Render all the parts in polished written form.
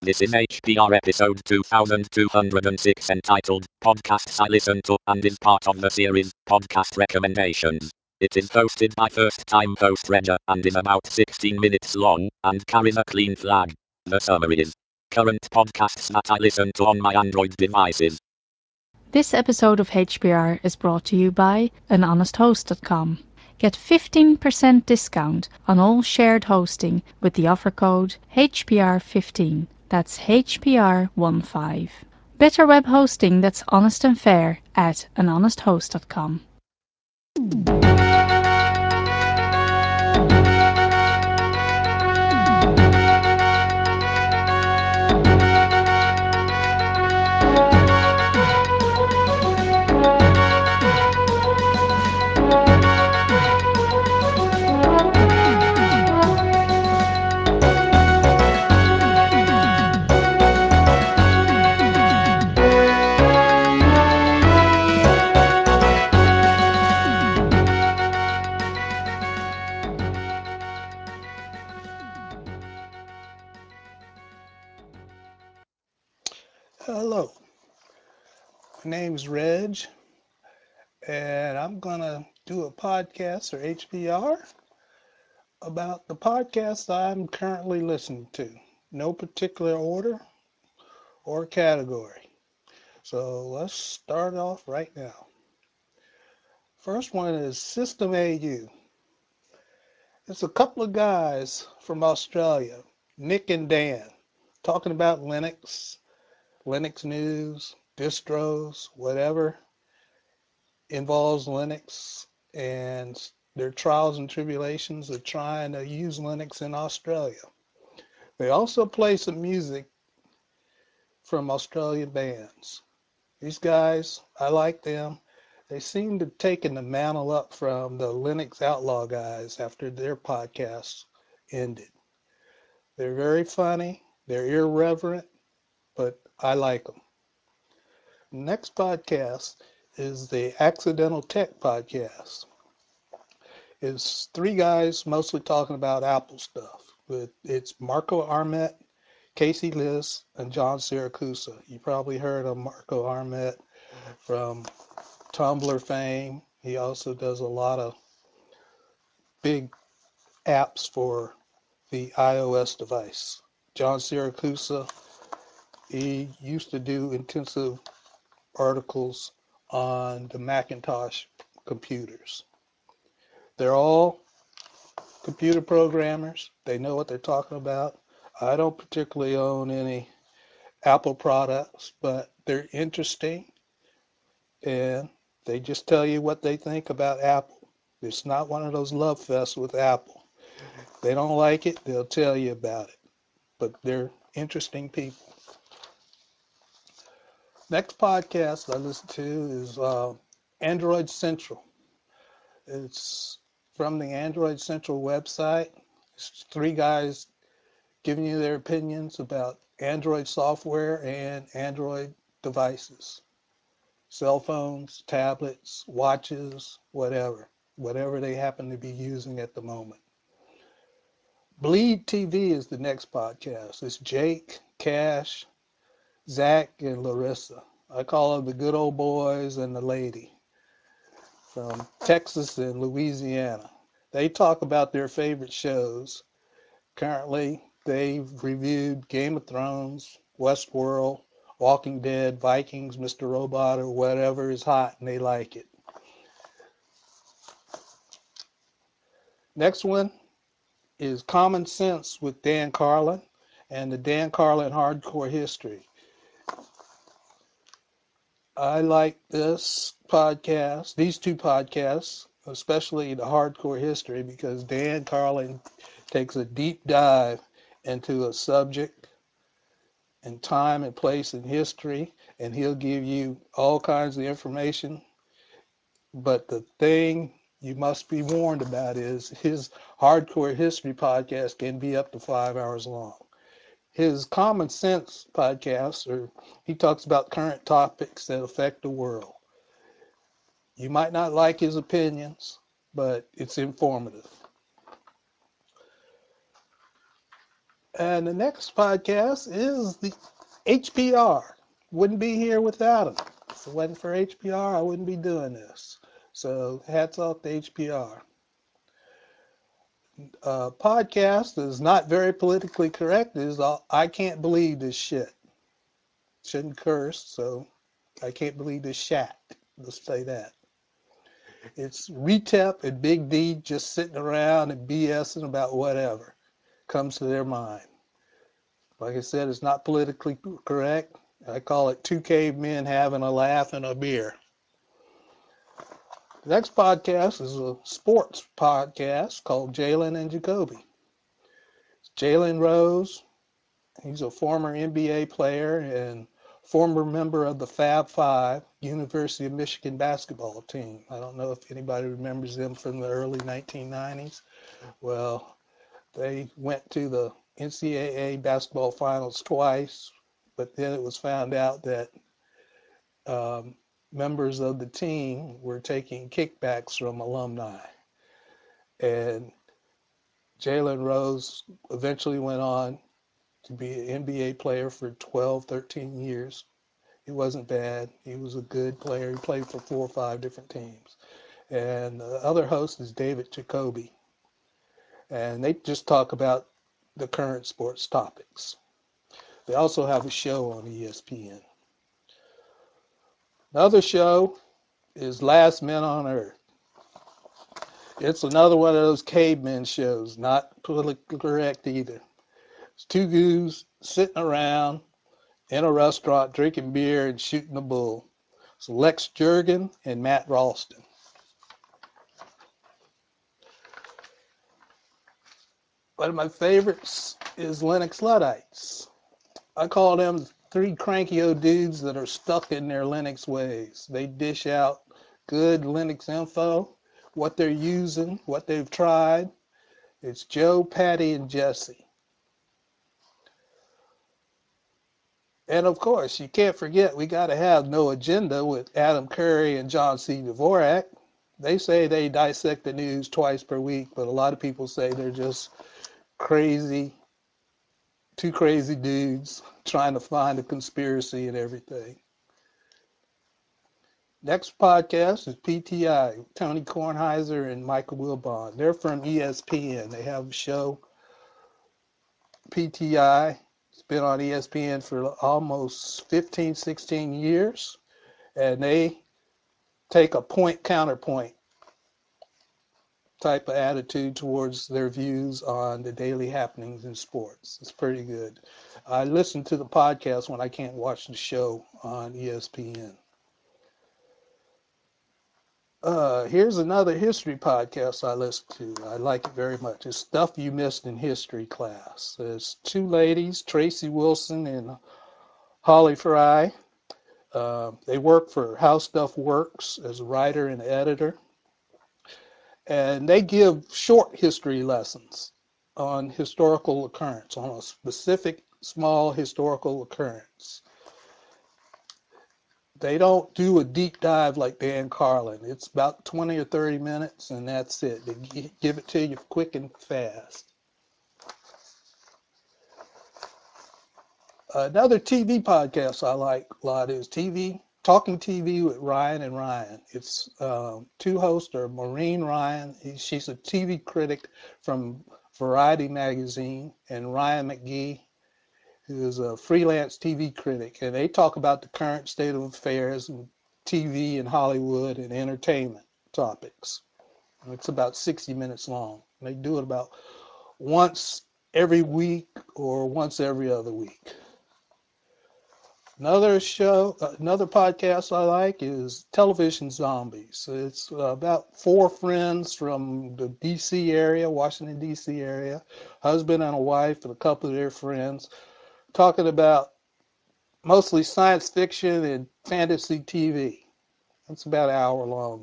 This is HPR episode 2206 entitled Podcasts I Listen to and is part of the series Podcast Recommendations. It is hosted by first-time host Regia and is about 16 minutes long and carries a clean flag. The summary is current podcasts that I listen to on my Android devices. This episode of HPR is brought to you by anhonesthost.com. Get 15% discount on all shared hosting with the offer code HPR15. That's HPR15. Better web hosting that's honest and fair at anhonesthost.com. Hello, my name is Reg, and I'm going to do a podcast or HBR about the podcast I'm currently listening to. No particular order or category. So let's start off right now. First one is System AU. It's a couple of guys from Australia, Nick and Dan, talking about Linux news, distros, whatever involves Linux and their trials and tribulations of trying to use Linux in Australia. They also play some music from Australian bands. These guys, I like them. They seem to have taken the mantle up from the Linux Outlaw guys after their podcasts ended. They're very funny, they're irreverent, but I like them. Next podcast is the Accidental Tech podcast. It's three guys mostly talking about Apple stuff. It's Marco Arment, Casey Liss, and John Siracusa. You probably heard of Marco Arment from Tumblr fame. He also does a lot of big apps for the iOS device. John Siracusa, he used to do intensive articles on the Macintosh computers. They're all computer programmers. They know what they're talking about. I don't particularly own any Apple products, but they're interesting and they just tell you what they think about Apple. It's not one of those love fests with Apple. If they don't like it, they'll tell you about it. But they're interesting people. Next podcast I listen to is Android Central. It's from the Android Central website. It's three guys giving you their opinions about Android software and Android devices, cell phones, tablets, watches, whatever they happen to be using at the moment. Bleed TV is the next podcast. It's Jake, Cash, Zach, and Larissa. I call them the good old boys and the lady from Texas and Louisiana. They talk about their favorite shows. Currently, they've reviewed Game of Thrones, Westworld, Walking Dead, Vikings, Mr. Robot, or whatever is hot and they like it. Next one is Common Sense with Dan Carlin and the Dan Carlin Hardcore History. I like this podcast, these two podcasts, especially the Hardcore History, because Dan Carlin takes a deep dive into a subject and time and place in history, and he'll give you all kinds of information. But the thing you must be warned about is his Hardcore History podcast can be up to 5 hours long. His Common Sense podcast, or he talks about current topics that affect the world. You might not like his opinions, but it's informative. And the next podcast is the HPR. Wouldn't be here without them. If it wasn't for HPR, I wouldn't be doing this. So hats off to HPR. Podcast is not very politically correct. Is I can't believe this shit. Shouldn't curse, so I can't believe this shat. Let's say that. It's Retep and Big D just sitting around and BSing about whatever comes to their mind. Like I said, it's not politically correct. I call it two cavemen having a laugh and a beer. The next podcast is a sports podcast called Jalen and Jacoby. Jalen Rose, he's a former NBA player and former member of the Fab Five, University of Michigan basketball team. I don't know if anybody remembers them from the early 1990s. Well, they went to the NCAA basketball finals twice, but then it was found out that um, members of the team were taking kickbacks from alumni. And Jalen Rose eventually went on to be an NBA player for 12, 13 years. He wasn't bad. He was a good player. He played for 4 or 5 different teams. And the other host is David Jacoby. And they just talk about the current sports topics. They also have a show on ESPN. The other show is Last Men on Earth. It's another one of those cavemen shows, not politically correct either. It's two goons sitting around in a restaurant drinking beer and shooting the bull. It's Lex Jurgen and Matt Ralston. One of my favorites is Linux Luddites. I call them three cranky old dudes that are stuck in their Linux ways. They dish out good Linux info, what they're using, what they've tried. It's Joe, Patty, and Jesse. And of course, you can't forget we got to have No Agenda with Adam Curry and John C. Dvorak. They say they dissect the news twice per week, but a lot of people say they're just crazy, two crazy dudes trying to find a conspiracy and everything. Next podcast is PTI, Tony Kornheiser and Michael Wilbon. They're from ESPN. They have a show, PTI. It's been on ESPN for almost 15, 16 years. And they take a point counterpoint type of attitude towards their views on the daily happenings in sports. It's pretty good. I listen to the podcast when I can't watch the show on ESPN. Here's another history podcast I listen to. I like it very much. It's Stuff You Missed in History Class. There's two ladies, Tracy Wilson and Holly Fry. They work for How Stuff Works as a writer and editor. And they give short history lessons on historical occurrence, on a specific small historical occurrence. They don't do a deep dive like Dan Carlin. It's about 20 or 30 minutes, and that's it. They give it to you quick and fast. Another TV podcast I like a lot is Talking TV with Ryan and Ryan. It's two hosts are Maureen Ryan. She's a TV critic from Variety magazine, and Ryan McGee, who is a freelance TV critic. And they talk about the current state of affairs in TV and Hollywood and entertainment topics. It's about 60 minutes long. They do it about once every week or once every other week. Another podcast I like is Television Zombies. It's about 4 friends from the D.C. area, Washington, D.C. area, husband and a wife and a couple of their friends, talking about mostly science fiction and fantasy TV. It's about an hour long.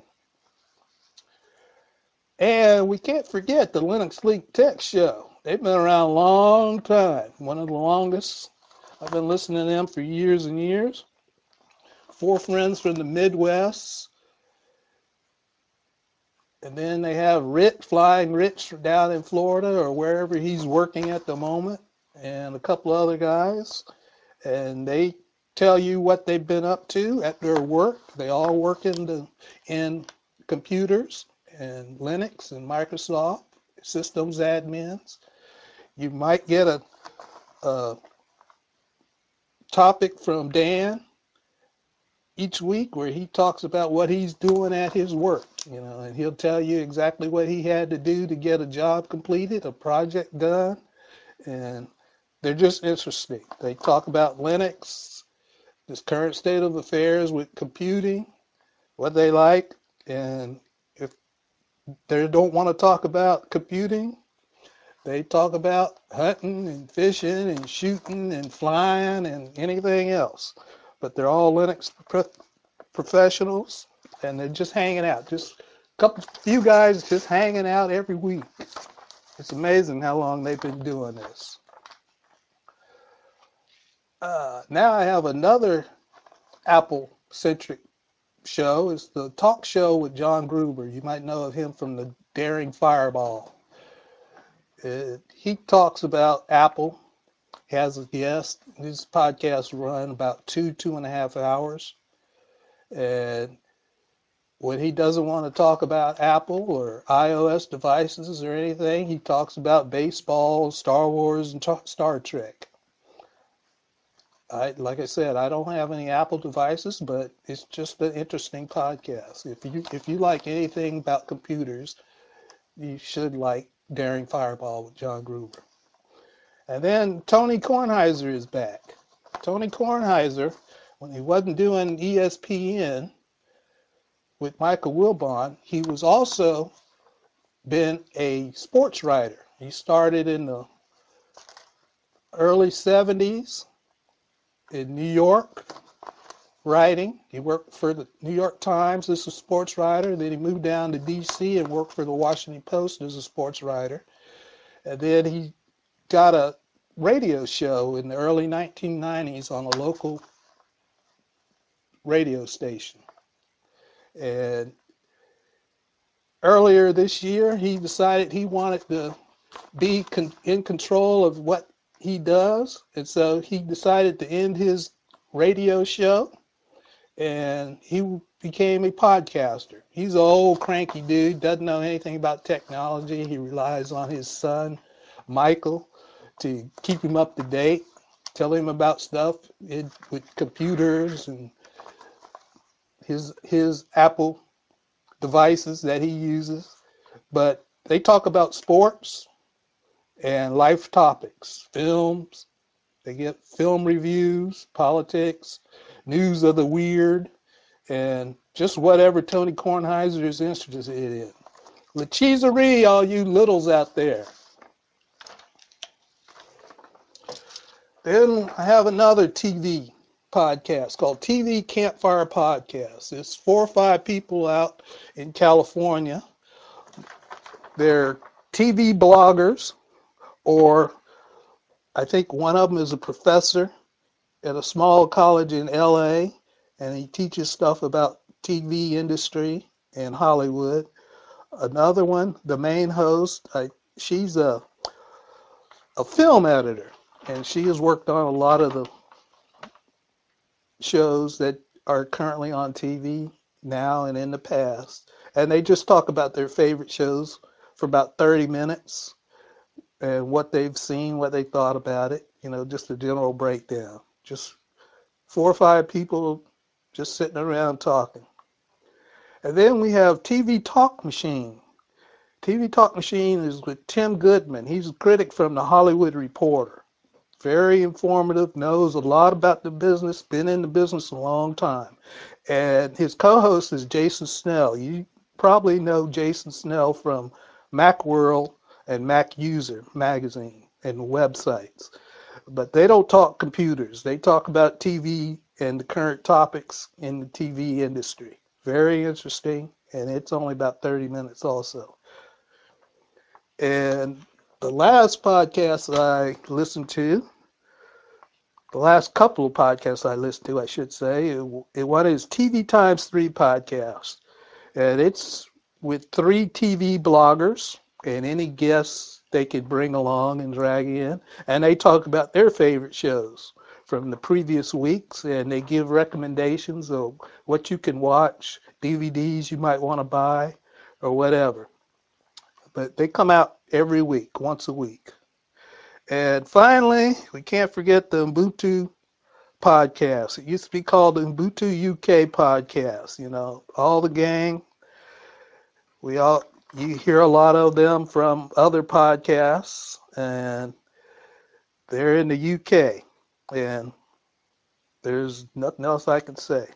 And we can't forget the Linux Leak Tech Show. They've been around a long time, one of the longest. I've been listening to them for years and years. 4 friends from the Midwest. And then they have Flying Rich down in Florida or wherever he's working at the moment. and a couple other guys, and they tell you what they've been up to at their work. They all work in computers and Linux and Microsoft systems admins. You might get a topic from Dan each week where he talks about what he's doing at his work, and he'll tell you exactly what he had to do to get a job completed, a project done, and they're just interesting. They talk about Linux, this current state of affairs with computing, what they like, and if they don't want to talk about computing, they talk about hunting and fishing and shooting and flying and anything else. But they're all Linux professionals, and they're just hanging out. Just few guys just hanging out every week. It's amazing how long they've been doing this. Now I have another Apple-centric show. It's the talk show with John Gruber. You might know of him from the Daring Fireball. He talks about Apple. He has a guest. His podcast run about 2.5 hours. And when he doesn't want to talk about Apple or iOS devices or anything, he talks about baseball, Star Wars, and Star Trek. Like I said, I don't have any Apple devices, but it's just an interesting podcast. If you like anything about computers, you should like Daring Fireball with John Gruber. And then Tony Kornheiser is back. Tony Kornheiser, when he wasn't doing ESPN with Michael Wilbon, he was also been a sports writer. He started in the early 70s in New York writing. He worked for the New York Times as a sports writer. Then he moved down to D.C. and worked for the Washington Post as a sports writer. And then he got a radio show in the early 1990s on a local radio station. And earlier this year, he decided he wanted to be in control of what he does. And so he decided to end his radio show, and he became a podcaster. He's an old cranky dude, doesn't know anything about technology. He relies on his son, Michael, to keep him up to date, tell him about stuff with computers and his Apple devices that he uses. But they talk about sports and life topics, films. They get film reviews, politics, news of the weird, and just whatever Tony Kornheiser is interested in. Lecheeserie, all you littles out there. Then I have another TV podcast called TV Campfire Podcast. It's 4 or 5 people out in California. They're TV bloggers, or I think one of them is a professor at a small college in LA, and he teaches stuff about TV industry and Hollywood. Another one, the main host, she's a film editor, and she has worked on a lot of the shows that are currently on TV now and in the past. And they just talk about their favorite shows for about 30 minutes and what they've seen, what they thought about it, just a general breakdown. Just 4 or 5 people just sitting around talking. And then we have TV Talk Machine. TV Talk Machine is with Tim Goodman. He's a critic from the Hollywood Reporter. Very informative, knows a lot about the business, been in the business a long time. And his co-host is Jason Snell. You probably know Jason Snell from Macworld and Mac User magazine and websites. But they don't talk computers. They talk about TV and the current topics in the TV industry. Very interesting, and it's only about 30 minutes also. And the last podcast I listened to, the last couple of podcasts I listened to, I should say, one is TV Times 3 podcast. And it's with 3 TV bloggers, and any guests they could bring along and drag in. And they talk about their favorite shows from the previous weeks, and they give recommendations of what you can watch, DVDs you might want to buy, or whatever. But they come out every week, once a week. And finally, we can't forget the Ubuntu podcast. It used to be called the Ubuntu UK podcast. You know, all the gang, we all you hear a lot of them from other podcasts, and they're in the UK, and there's nothing else I can say.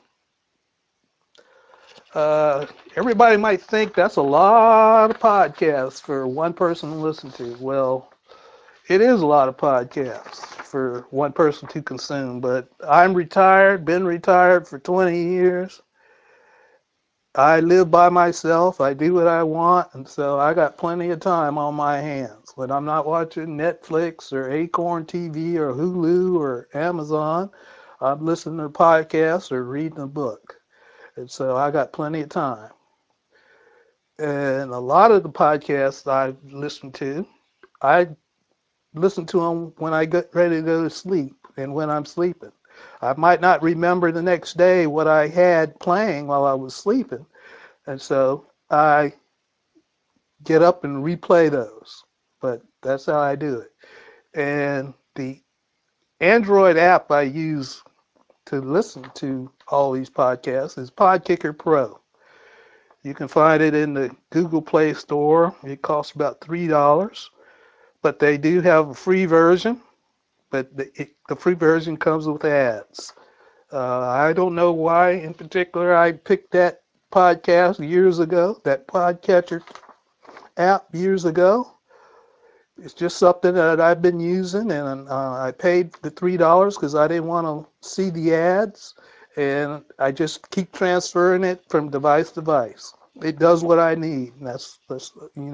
Everybody might think that's a lot of podcasts for one person to listen to. Well, it is a lot of podcasts for one person to consume, but I'm retired, been retired for 20 years. I live by myself. I do what I want, and so I got plenty of time on my hands. When I'm not watching Netflix or Acorn TV or Hulu or Amazon, I'm listening to podcasts or reading a book. And so I got plenty of time. And a lot of the podcasts I listen to, I listen to them when I get ready to go to sleep and when I'm sleeping. I might not remember the next day what I had playing while I was sleeping, and so I get up and replay those. But that's how I do it. And the Android app I use to listen to all these podcasts is Podkicker Pro. You can find it in the Google Play Store. It costs about $3, but they do have a free version. But the free version comes with ads. I don't know why in particular I picked that podcast years ago, that Podcatcher app years ago. It's just something that I've been using, and I paid the $3 because I didn't want to see the ads, and I just keep transferring it from device to device. It does what I need, and that's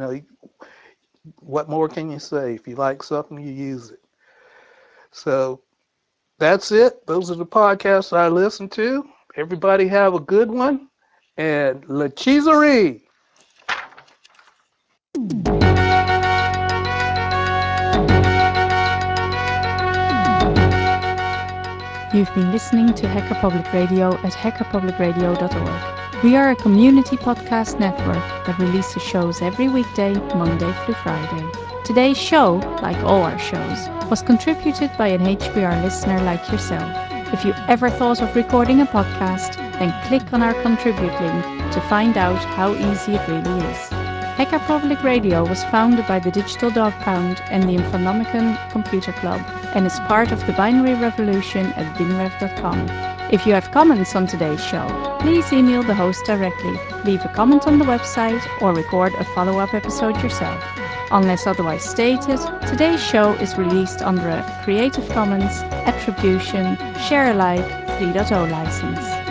what more can you say? If you like something, you use it. So that's it. Those are the podcasts I listen to. Everybody have a good one, and La Cheeserie. You've been listening to Hacker Public Radio at hackerpublicradio.org. We are a community podcast network that releases shows every weekday, Monday through Friday. Today's show, like all our shows, was contributed by an HPR listener like yourself. If you ever thought of recording a podcast, then click on our contribute link to find out how easy it really is. Hacker Public Radio was founded by the Digital Dog Pound and the Infonomicon Computer Club and is part of the binary revolution at binrev.com. If you have comments on today's show, please email the host directly, leave a comment on the website, or record a follow-up episode yourself. Unless otherwise stated, today's show is released under a Creative Commons Attribution Share Alike 3.0 license.